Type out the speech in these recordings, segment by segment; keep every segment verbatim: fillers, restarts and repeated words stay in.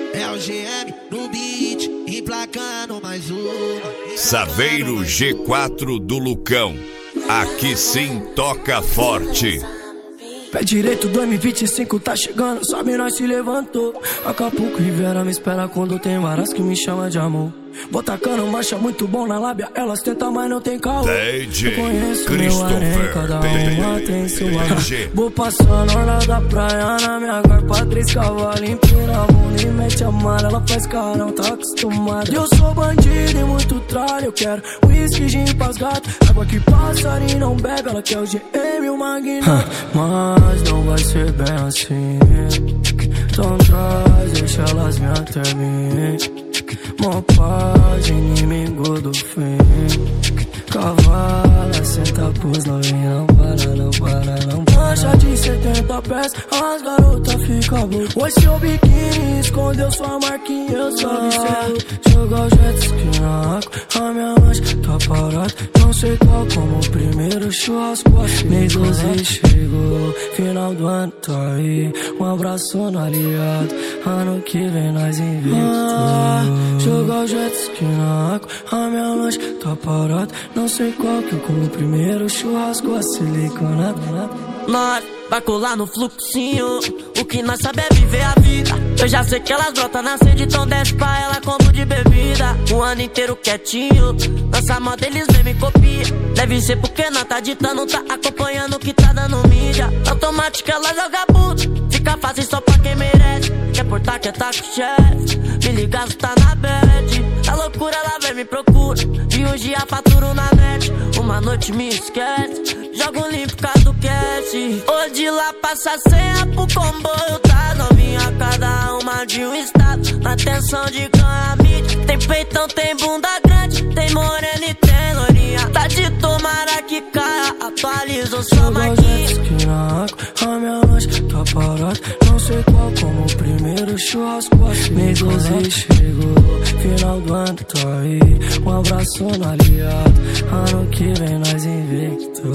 É o G M no beat, emplacando mais um. Saveiro G quatro do Lucão, aqui sim toca forte. Pé direito do M vinte e cinco tá chegando, sobe nós se levantou. Acapulco, Rivera me espera quando tem varas que me chama de amor. Vou tacando marcha muito bom na lábia, elas tentam, mas não tem caô. D J Eu conheço Christopher, meu harém, cada uma tem seu valor. G. Vou passando orla da praia na minha garpa, três cavalos, empina a bunda e mete a mala. Ela faz carão, tá acostumada. Eu sou bandido e muito tralho, eu quero whisky, gin pras gatas. Água que passarinho não bebe, ela quer o G M, o magnata. Mas não vai ser bem assim, então traz, deixa elas me até mim. Mó paz, inimigo do fim. Cavala, senta pros novinhos, não para, não para, não para. Mancha de setenta pés, as garotas ficam loucas. Oi, seu biquíni escondeu sua marquinha, eu só observo. Joga o jet ski na água, a minha mancha tá parada. Não sei qual, como o primeiro churrasco assim. Mês doze chegou, final do ano tá aí. Um abraço no aliado, ano que vem nós invicto. Ah, joga o jet ski na água, a minha mancha tá parada. Não sei qual que eu como o primeiro churrasco a siliconado. Nós vai colar no fluxinho, o que nós sabe é viver a vida. Eu já sei que elas brotam na sede, então desce pra ela como de bebida. O ano inteiro quietinho, nossa moda eles vem me copia. Deve ser porque nós tá ditando, tá acompanhando o que tá dando mídia. Automática ela joga puto, fica fácil só pra quem merece. Quer portar, quer tá com o chefe, me liga, tá na bad. A loucura ela vem me procura, e um dia faturo na net. Uma noite me esquece, jogo limpo caso do cash. Hoje lá passa senha pro comboio, tá novinha, cada uma de um estado. Na tensão de ganhar mídia, tem peitão, tem bunda grande, tem morena e tem lourinha. Tá de tomara que caia, atualizou sua marquinha. A minha mancha tá parada, não sei qual, como o primeiro churrasco assim. Mês doze chegou, final do ano tá aí. Um abraço no aliado, ano que vem nós invicto.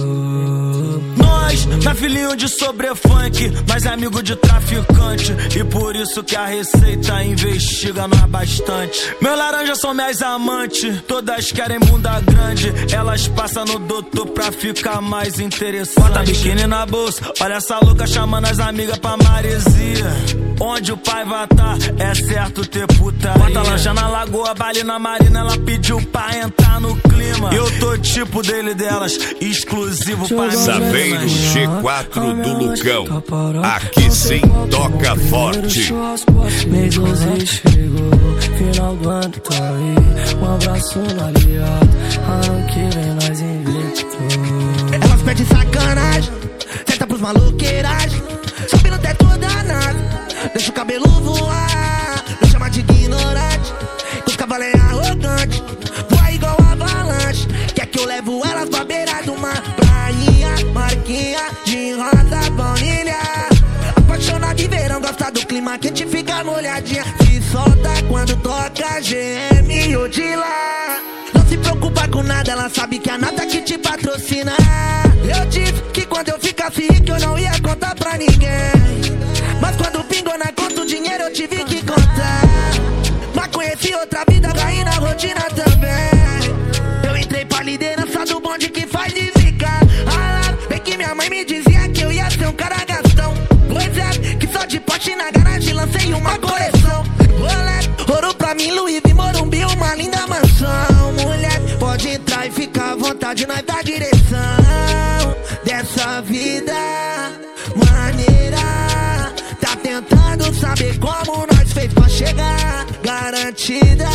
Nós, não é filhinho de sobrefunk, mas é amigo de traficante. E por isso que a Receita investiga nós bastante. Meu laranja são minhas amantes, todas querem bunda grande. Elas passam no doutor pra ficar mais interessante. Bota biquíni na bolsa, olha essa louca chamando as amigas pra maresia. Onde o pai vai tá, é certo ter putaria. Bota lancha na lagoa, baile na marina, ela pediu pra entrar no clima. Eu tô tipo dele delas, exclusivo pra mim. Saveiro G quatro do Lucão, aqui sim toca forte. Mês doze chegou, final do ano tá aí. Um abraço no aliado, ano que vem nós invicto. Elas pedem sacanagem, senta pros maloqueiragem. Sobe no teto da nave, deixa o cabelo voar. Não chama de ignorante, que os cavalos é arrogante. Voa igual avalanche, quer que eu levo elas pra beira do mar. Prainha, marquinha, de rosa, baunilha. Apaixonada de verão, gosta do clima quente, fica molhadinha. Se solta quando toca G M ou de lá. Não se preocupa com nada, ela sabe que a nata que te patrocina. Eu disse que quando eu ficasse rico eu não ia contar pra ninguém. Mas quando pingou na conta o dinheiro eu tive que contar. Mas conheci outra vida, caí na rotina também. Eu entrei pra liderança do bonde que faz de zicar. Ah lá, bem que minha mãe me dizia que eu ia ser um cara gastão. Pois é, que só de poste na garagem lancei uma coleção. Moleque, ouro pra mim, Louis V, Morumbi, uma linda mansão. Mulher, pode entrar e ficar à vontade, nós dá direção dessa vida maneira. Tá tentando saber como nós fez pra chegar. Garantida,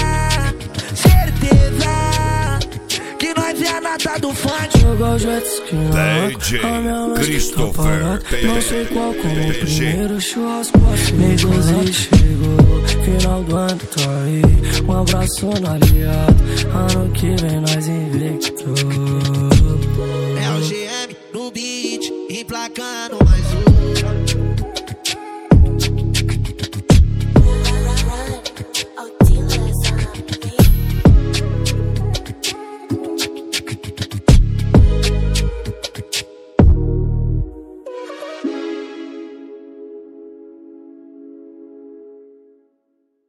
certeza que nós é a nata do funk. Joga o jet ski na D J água, a minha mancha Christopher, tá parada. Não sei qual, como o D J. primeiro churrasco assim. Mês doze chegou, final do ano tá aí. Um abraço no aliado, ano que vem nós invicto. É o G M no beat, emplacando